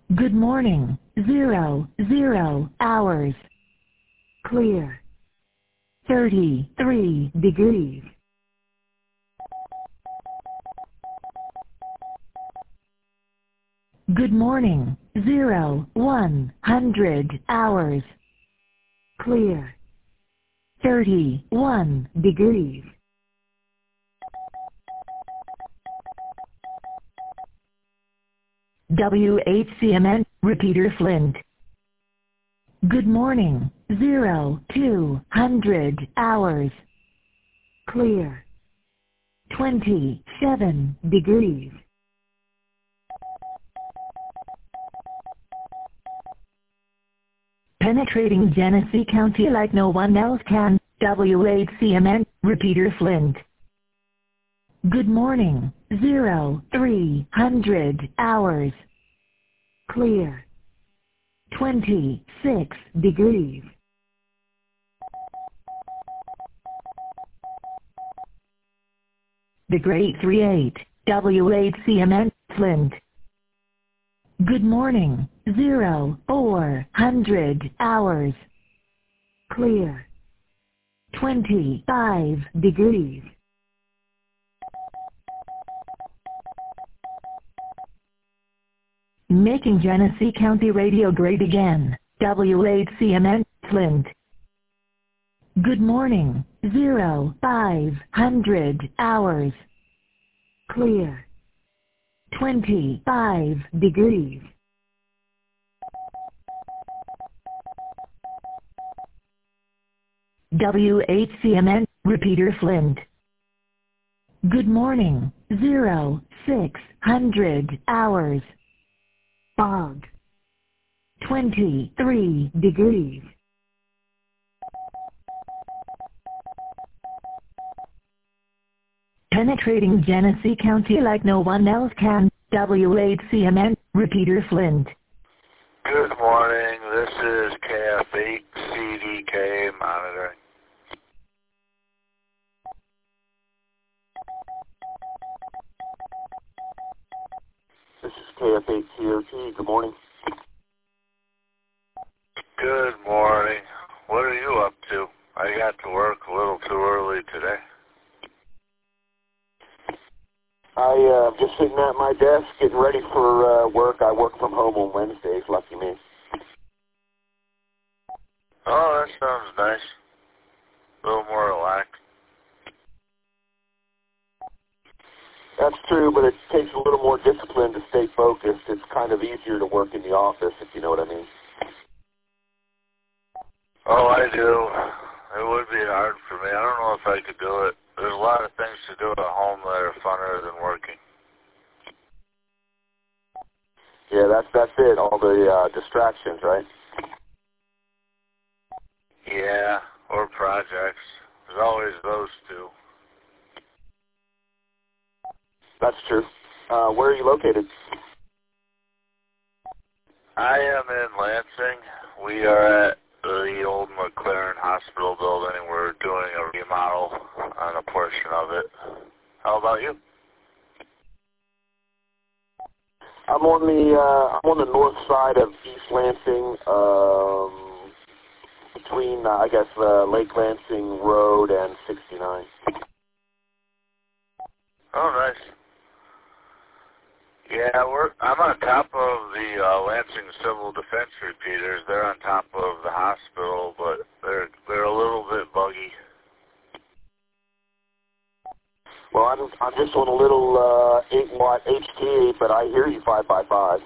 Good morning, 00 hours. Clear. 33 degrees. Good morning, 100 hours. Clear. 31 degrees. WHCMN, Repeater Flint. Good morning, 200 hours. Clear. 27 degrees. Penetrating Genesee County like no one else can, WHCMN, Repeater Flint. Good morning, 300 hours. Clear. 26 degrees. The Great 38, WHCMN, Flint. Good morning, 400 hours. Clear. 25 degrees. Making Genesee County radio great again, WHCMN, Flint. Good morning, 500 hours. Clear. 25 degrees. WHCMN, Repeater Flint. Good morning, 600 hours. Fog. 23 degrees. Penetrating Genesee County like no one else can, WHCMN, Repeater Flint. Good morning, this is KF8CDK monitoring. This is KF8COT. Good morning. Good morning. What are you up to? I got to work a little too early today. I just sitting at my desk getting ready for work. I work from home on Wednesdays. Lucky me. Oh, that sounds nice. A little more relaxed. That's true, but it takes a little more discipline to stay focused. It's kind of easier to work in the office, if you know what I mean. Oh, I do. It would be hard for me. I don't know if I could do it. There's a lot of things to do at home that are funner than working. Yeah, that's it. All the distractions, right? Yeah, or projects. There's always those two. That's true. Where are you located? I am in Lansing. We are at the old McLaren Hospital building. We're doing a remodel on a portion of it. How about you? I'm on the north side of East Lansing, between Lake Lansing Road and 69. Oh, nice. Yeah, I'm on top of the Lansing Civil Defense repeaters. They're on top of the hospital, but they're a little bit buggy. Well, I'm just on a little 8-watt HT, but I hear you 5x5.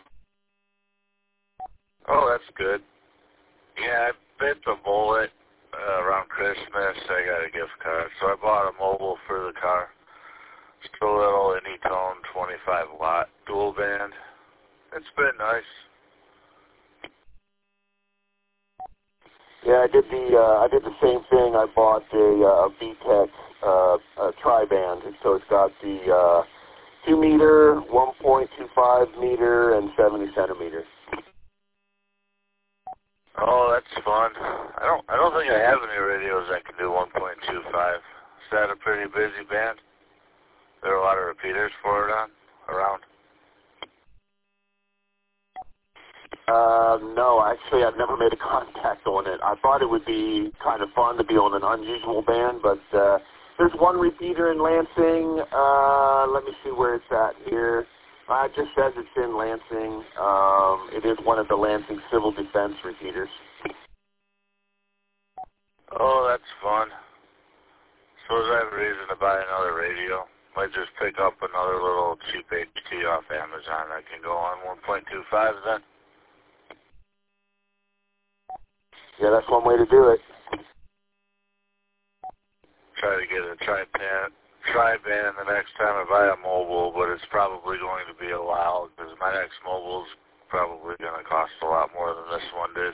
Oh, that's good. Yeah, I bit the bullet around Christmas. I got a gift card, so I bought a mobile for the car. Just a little Anytone 25-watt dual band. It's been nice. Yeah, I did the same thing. I bought a VTech tri-band, so it's got the 2 meter, 1.25 meter, and 70 centimeters. Oh, that's fun. I don't think I have any radios that can do 1.25. Is that a pretty busy band? There are a lot of repeaters for it around. No, actually, I've never made a contact on it. I thought it would be kind of fun to be on an unusual band, but there's one repeater in Lansing. Let me see where it's at here. It just says it's in Lansing. It is one of the Lansing Civil Defense repeaters. Oh, that's fun. Suppose I have a reason to buy another radio. Might just pick up another little cheap HT off Amazon that can go on 1.25 then. Yeah, that's one way to do it. Try to get a tri-band the next time I buy a mobile, but it's probably going to be a while because my next mobile's probably going to cost a lot more than this one did.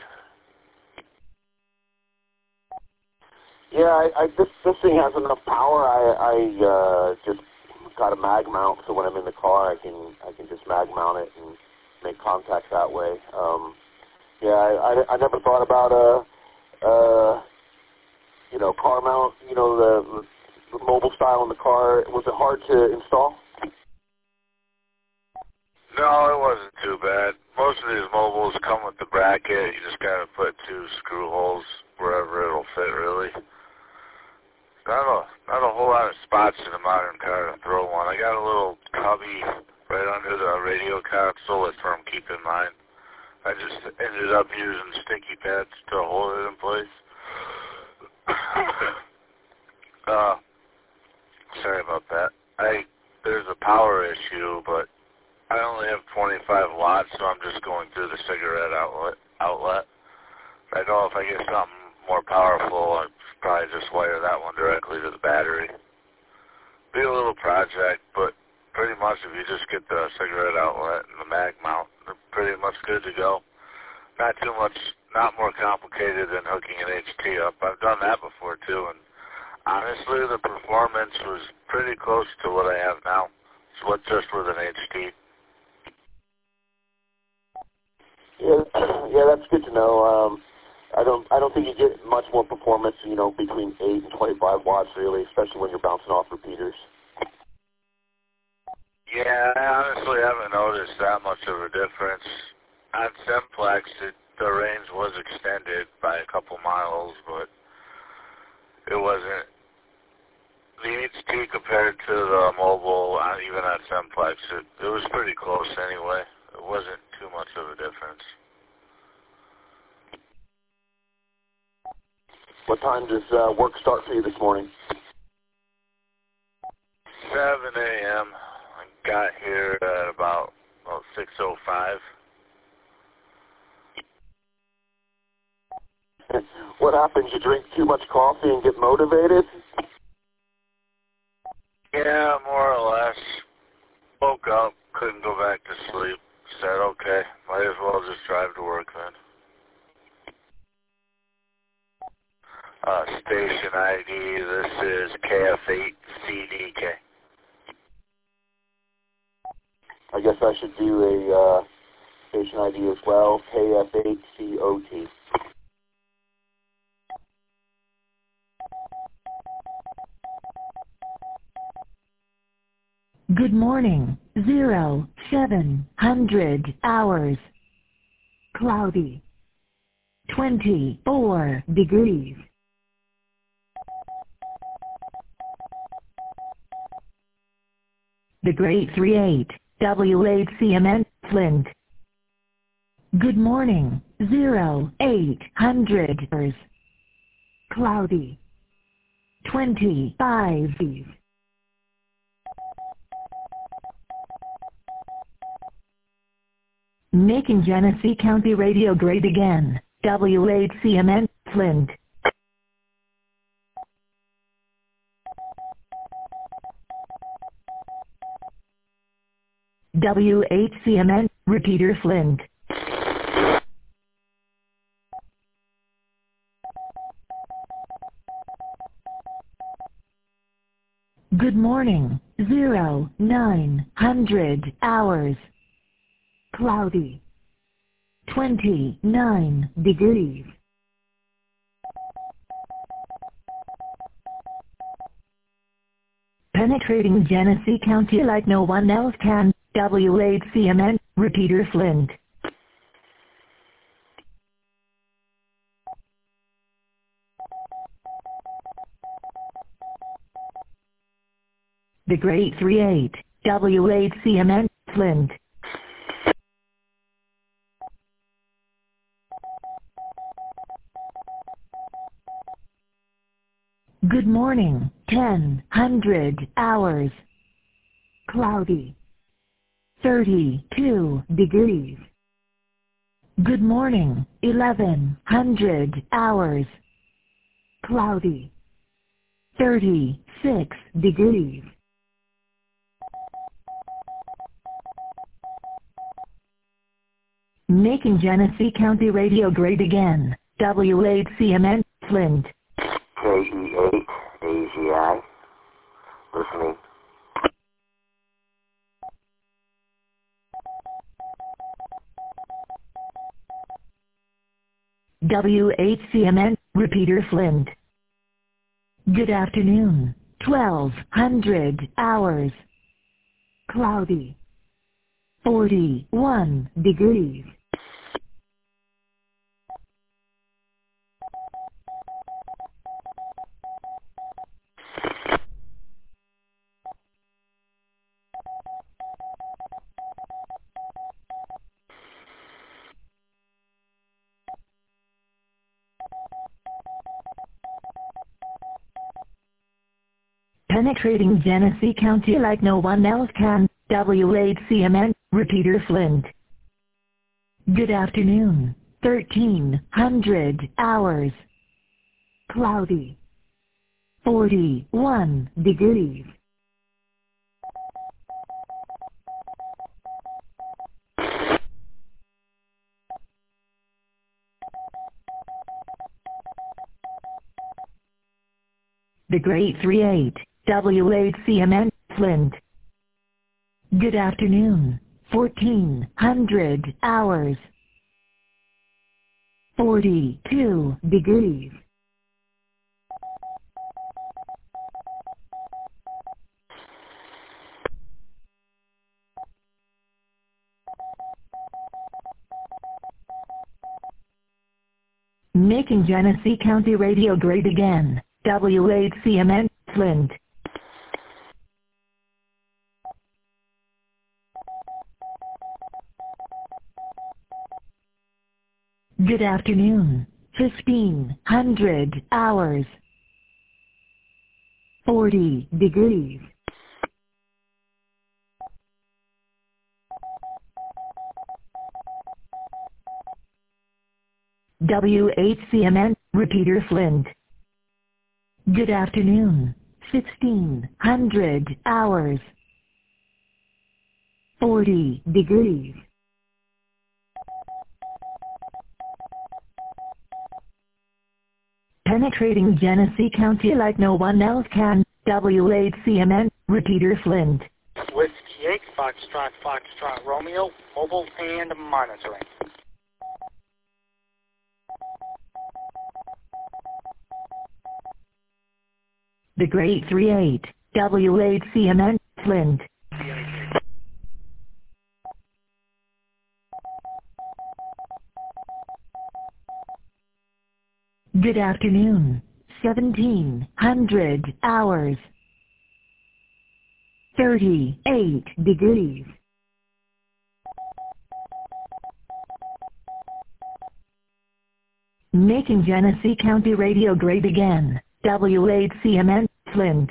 Yeah, this thing has enough power. I just got a mag mount, so when I'm in the car, I can just mag mount it and make contacts that way. Yeah, I never thought about car mount. The mobile style in the car. Was it hard to install? No, it wasn't too bad. Most of these mobiles come with the bracket. You just got to put 2 screw holes wherever it'll fit, really. Not a whole lot of spots in a modern car to throw one. I got a little cubby right under the radio console that's where I'm keeping mine. I just ended up using sticky pads to hold it in place. Sorry about that. There's a power issue, but I only have 25 watts, so I'm just going through the cigarette outlet. I know if I get something more powerful, I'd probably just wire that one directly to the battery. Be a little project, but pretty much if you just get the cigarette outlet and the mag mount, they're pretty much good to go. Not more complicated than hooking an HT up. I've done that before too, and honestly, the performance was pretty close to what I have now. So just with an HT. Yeah, that's good to know. I don't think you get much more performance, between 8 and 25 watts, really, especially when you're bouncing off repeaters. Yeah, I honestly haven't noticed that much of a difference. On Simplex, the range was extended by a couple miles, but it wasn't. The HT compared to the mobile, even on Simplex, it was pretty close anyway. It wasn't too much of a difference. What time does work start for you this morning? 7 a.m. I got here at about 6:05. What happens? You drink too much coffee and get motivated? Yeah, more or less. Woke up, couldn't go back to sleep. Said, okay, might as well just drive to work then. Station ID, this is KF8CDK. I guess I should do a station ID as well, KF8COT. Good morning, 0700 hours. Cloudy. 24 degrees. The Great 38, W8CMN, Flint. Good morning, 0800 hours. Cloudy. 25 degrees. Making Genesee County Radio great again, W8CMN, Flint. W8CMN, Repeater Flint. Good morning, 0900 hours. Cloudy. 29 degrees. Penetrating Genesee County like no one else can, W8CMN, Repeater Flint. The Great 38, W8CMN, Flint. Good morning, 10:00 hours. Cloudy. 32 degrees. Good morning, 11:00 hours. Cloudy. 36 degrees. Making Genesee County Radio great again. W8CMN, Flint. KE8AZI. Listening. W8CMN, Repeater Flint. Good afternoon, 12:00 hours. Cloudy. 41 degrees. Penetrating Genesee County like no one else can. W8CMN, Repeater Flint. Good afternoon, 13:00 hours. Cloudy. 41 degrees. The Great 38, W8CMN, Flint. Good afternoon, 14:00 hours. 42 degrees. Making Genesee County Radio great again. W8CMN, Flint. Good afternoon, 15:00 hours. 40 degrees. W8CMN, Repeater Flint. Good afternoon, 16:00 hours. 40 degrees. Penetrating Genesee County like no one else can. W8CMN, Repeater Flint. Whiskey 8, Foxtrot, Romeo, mobile and monitoring. The Great 38, W8CMN, Flint. Good afternoon, 17:00 hours. 38 degrees. Making Genesee County Radio great again. W8CMN, Flint.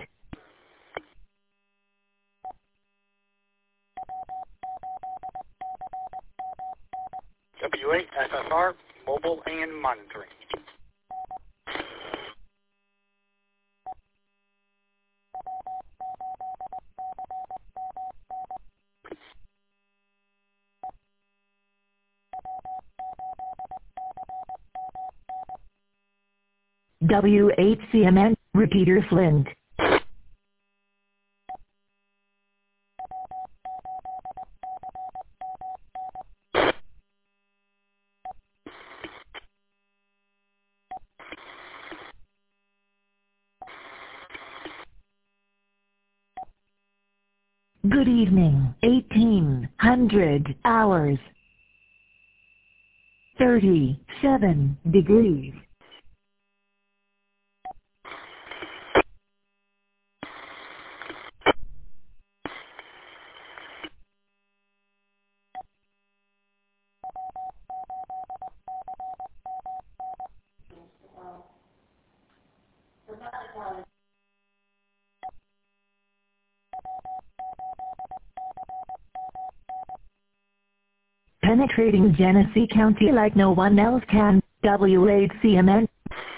W8 SSR, mobile and monitoring. W8CMN, Repeater Flint. Good evening, 18:00 hours. 37 degrees. Penetrating Genesee County like no one else can. WHCMN.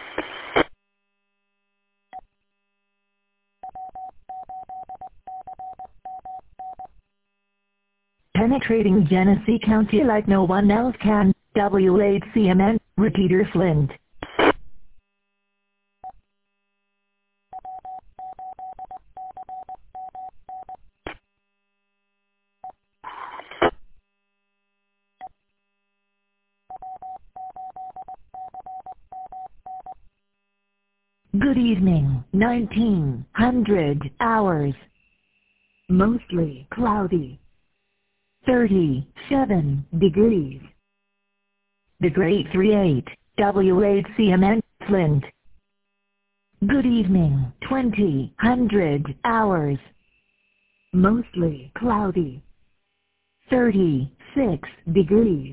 Penetrating Genesee County like no one else can. WHCMN. Repeater Flint. Good evening. 1900 hours. Mostly cloudy. 37 degrees. The Great 38, WHCMN, Flint. Good evening. 2000 hours. Mostly cloudy. 36 degrees.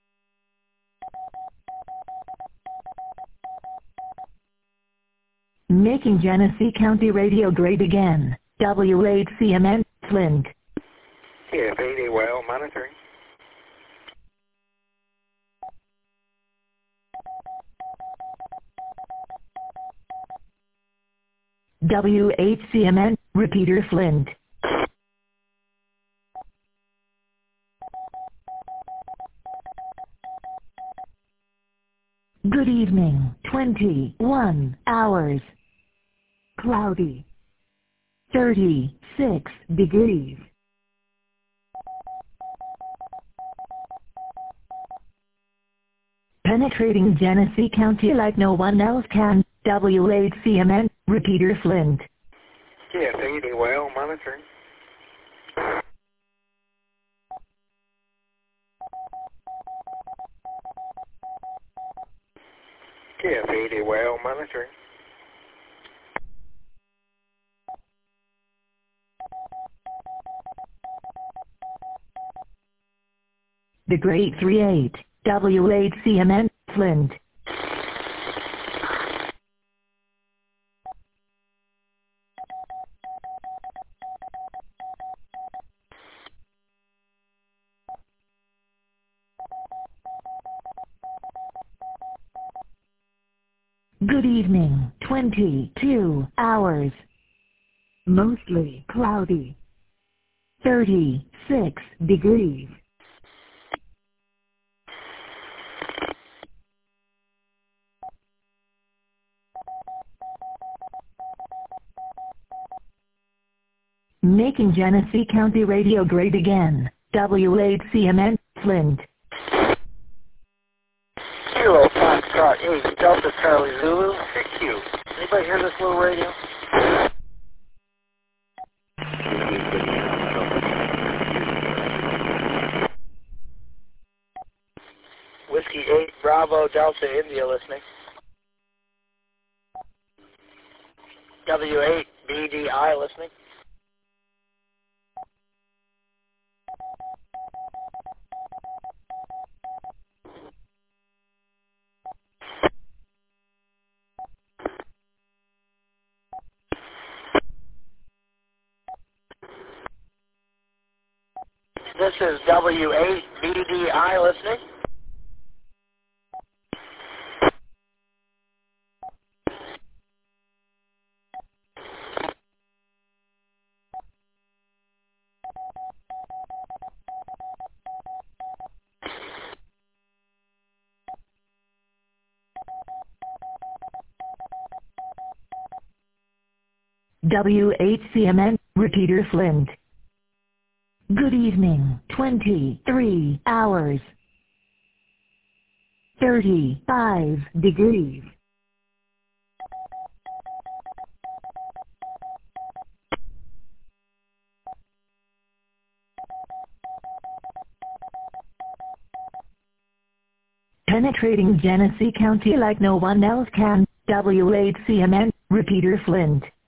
Making Genesee County radio great again. WHCMN, Flint. KF80 well monitoring. WHCMN, Repeater Flint. Good evening. 21 hours. Cloudy. 36 degrees. Penetrating Genesee County like no one else can. WHCMN, Repeater Flint. KF80 well monitoring. KF80 well monitoring. The Great 38, WHCMN, Flint. Good evening. 22 hours. Mostly cloudy. 36 degrees. Making Genesee County radio great again. WHCMN, Flint. Kilo Foxtrot 8 Delta Charlie Zulu 6Q. Anybody hear this little radio? Whiskey 8 Bravo Delta India listening. W8 BDI listening. This is W8 BDI listening. WHCMN, Repeater Flint. Good evening. 23 hours. 35 degrees. Penetrating Genesee County like no one else can. WHCMN, Repeater Flint.